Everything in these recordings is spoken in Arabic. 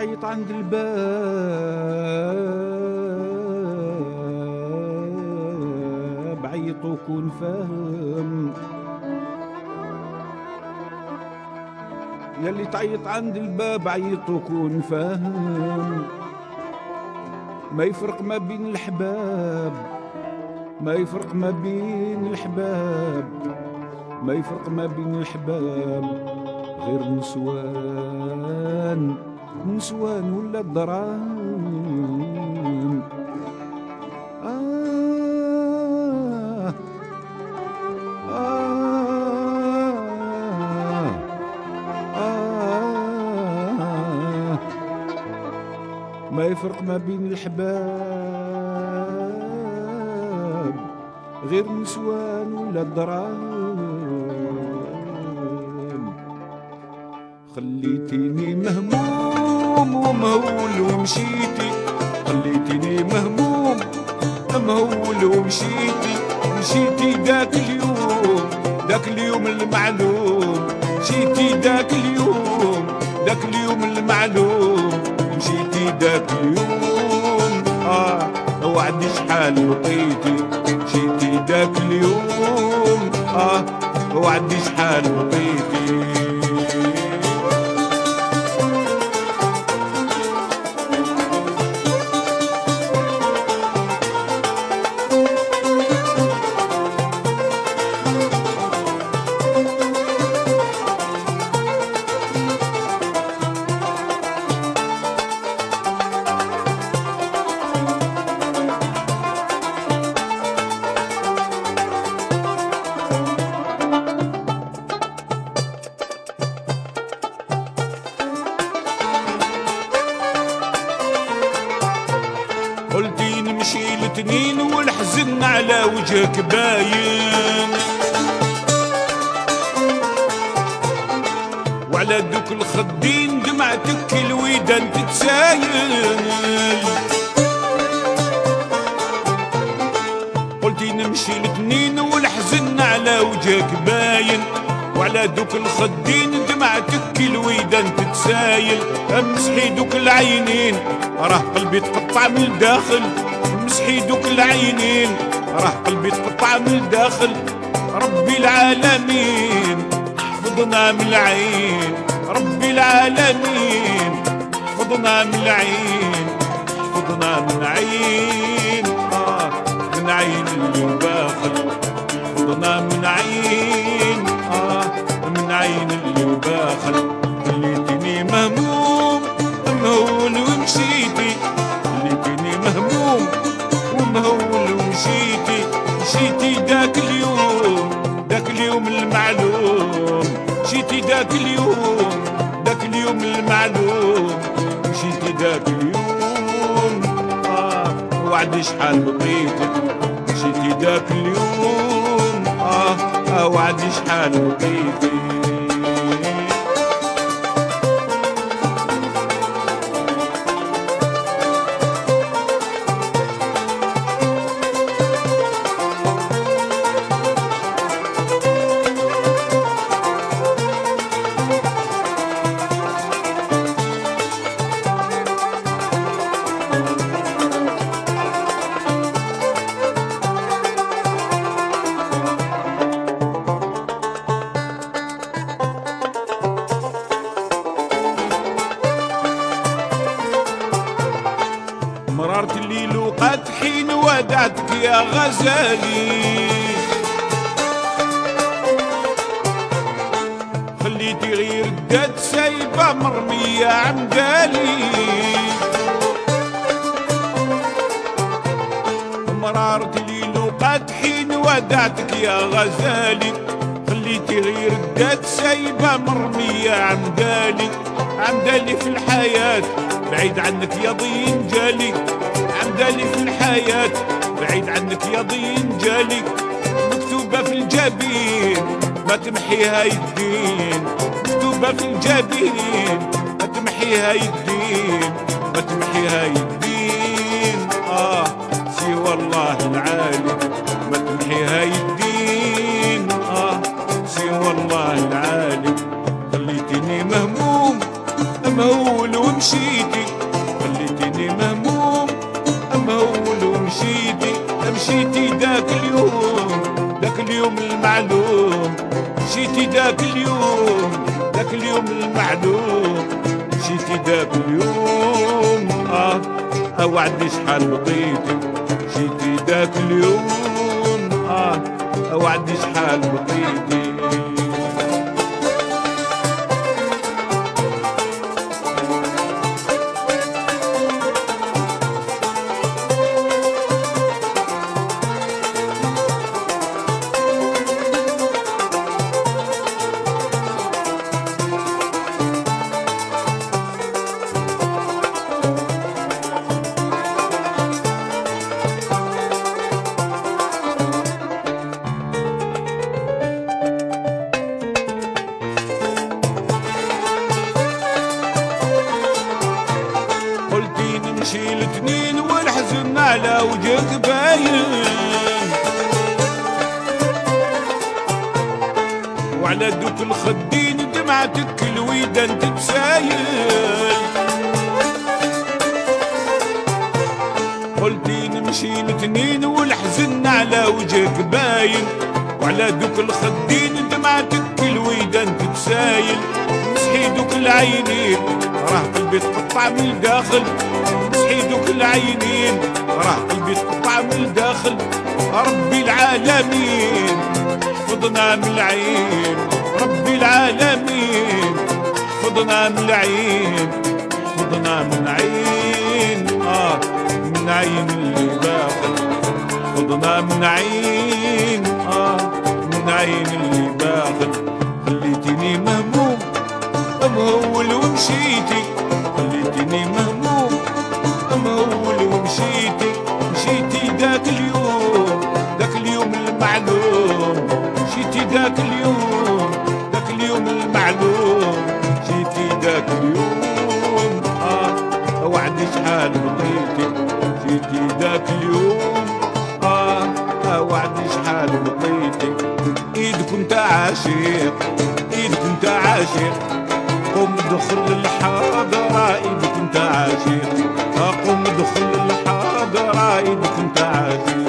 تعيط عند الباب عيط وكون فاهم. يلي تعيط عند الباب عيط وكون فاهم. ما يفرق ما بين الحباب، ما يفرق ما بين الحباب، ما يفرق ما بين الحباب غير نسوان، نسوان ولا الدراهم. ما يفرق ما بين الحباب غير نسوان ولا الدراهم. خليتيني مهموم ومهول ومشيتي، خليتيني مهموم مهول ومشيتي، مشيتي داك اليوم، داك اليوم المعلوم، مشيتي داك اليوم، داك اليوم المعلوم، مشيتي داك اليوم. وعدي شحال بقيتي، مشيتي داك اليوم. وعدي شحال بقيتي. قلتيني مشي لتنين والحزن على وجهك باين، وعلى دوك الخدين دمعتك الويدان تتسايل. قلتيني مشي لتنين والحزن على وجهك باين، وعلى دوك الخدين دمعتك الويدان تتسايل. امسحي دوك العينين راه قلبي تقطع من الداخل، مسحي دوك العينين راه قلبي تقطع من الداخل. ربي العالمين حفظنا من العين، ربي العالمين حفظنا من العين، حفظنا من العين. من عين اللي باخل، حفظنا من عين. من عين اللي باخل. خليتني مهموم مهول ومشيتي، خليتني مهموم ومهول ومشيتي، مشيتي داك اليوم، داك اليوم المعلوم، مشيتي داك اليوم، داك اليوم المعلوم، مشيتي داك اليوم. وعدي شحال بقيتك، مشيتي داك اليوم. وعدي شحال بقيتك. مررت الليل وقت حين ودعتك يا غزالي، خليتي غير الداد سايبة مرمية عمدالي. مررت الليل وقت حين ودعتك يا غزالي، خليتي غير الداد سايبة مرمية عمدالي. عمدالي في الحياة بعيد عنك يا ضين جالي، عمدالي في الحياة بعيد عنك يا ضين جالي. مكتوبة في الجبين ما تمحيها يدين، مكتوبة في الجبين ما تمحيها يدين، ما تمحيها يدين. سوى الله العالي ما تمحيها يدين. سوى الله العالي. خليتني مهموم مهول ومشيتي، مشيتي ذاك اليوم المعلوم، مشيتي ذاك اليوم المعلوم، مشيتي ذاك اليوم وعدي شحال بقيتي، مشيتي ذاك اليوم وعدي شحال بقيتي. نمشي الاثنين والحزن على وجهك باين، وعلى دوك الخدين دمعتك الويدان تتسايل. قلتي نمشي الاثنين والحزن على وجهك باين، وعلى دوك الخدين دمعتك الويدان تتسايل. مسحي دوك العينين راه قلبي تقطع من الداخل، مسحي دوك العينين راه قلبي تقطع من الداخل. ربي العالمين حفظنا من العين، ربي العالمين حفظنا من العين، حفظنا من عين من عين اللي باخل، حفظنا من عين من عين اللي باخل. خليتيني مهموم مهول ومشيتي، خليتيني مهموم مهول ومشيتي، مشيتي ذاك اليوم المعلوم، مشيتي ذاك اليوم المعلوم، مشيتي ذاك اليوم وعدي شحال بقيتي، مشيتي ذاك اليوم وعدي شحال بقيتي. ايدك انت عاشق، ايدك انت عاشق، قوم دخل الحاضرة ايدك انت عاشق، قوم دخل الحاضرة ايدك انت عاشق.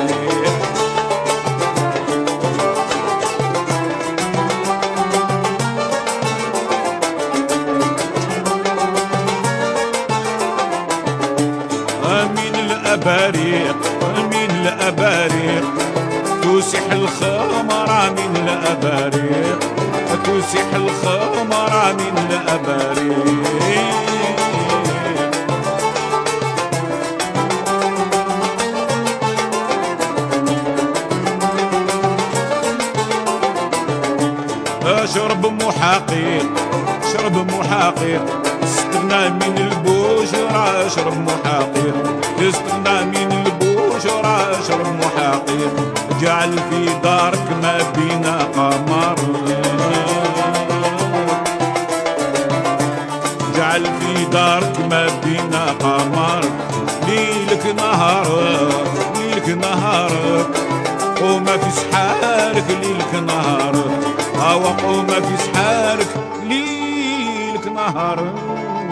امين الاباريق، امين الاباريق، توسح الخمر من الاباريق، توسح الخمر من الاباريق. اشرب محاقيق، اشرب محاقيق، استغنى من البشرى، اشرب محاقيق، استغنى من البشرى، اشرب محاقيق. جعل في دارك ما بينا قمر، جعل في دارك ما بينا قمر. ليلك نهارك، ليلك نهارك، وما في سحارك ليلك نهارك، وقوم في سحارك ليلك نهارك.